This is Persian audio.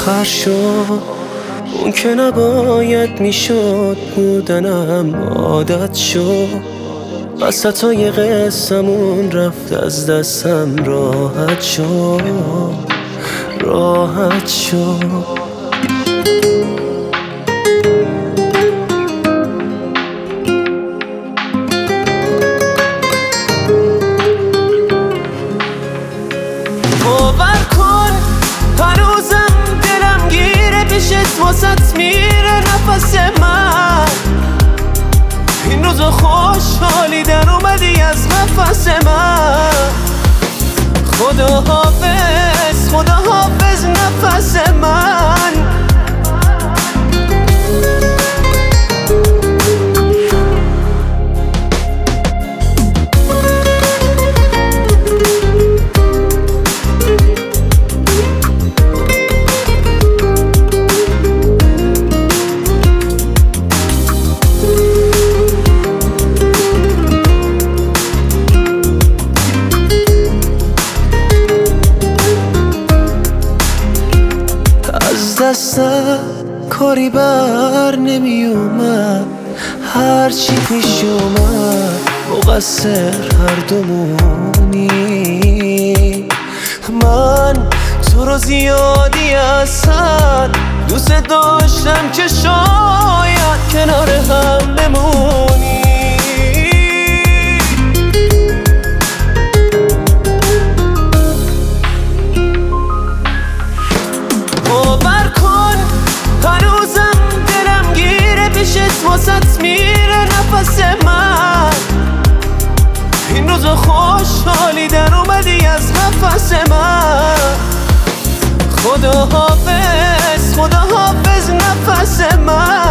آخر شد اون که نباید میشد بودنم عادت شد وسطای قصه‌مون رفت از دستم راحت شد راحت شد باور کن هنوزم دلم گیره پیشت واسط میره نفس من این روزا خوشحالی در اومدی از نفس من خدا حافظ نفس من دستم کاری بر نمی اومد هرچی پیش اومد مقصر هر دومونی من تو رو زیادی اصلا دوست داشتم که شاید کنار هم بمونی باور کن هنوزم دلم گیره پیشت واسط میره نفس من این روزا خوشحالی در اومدی از نفس من خدا حافظ نفس من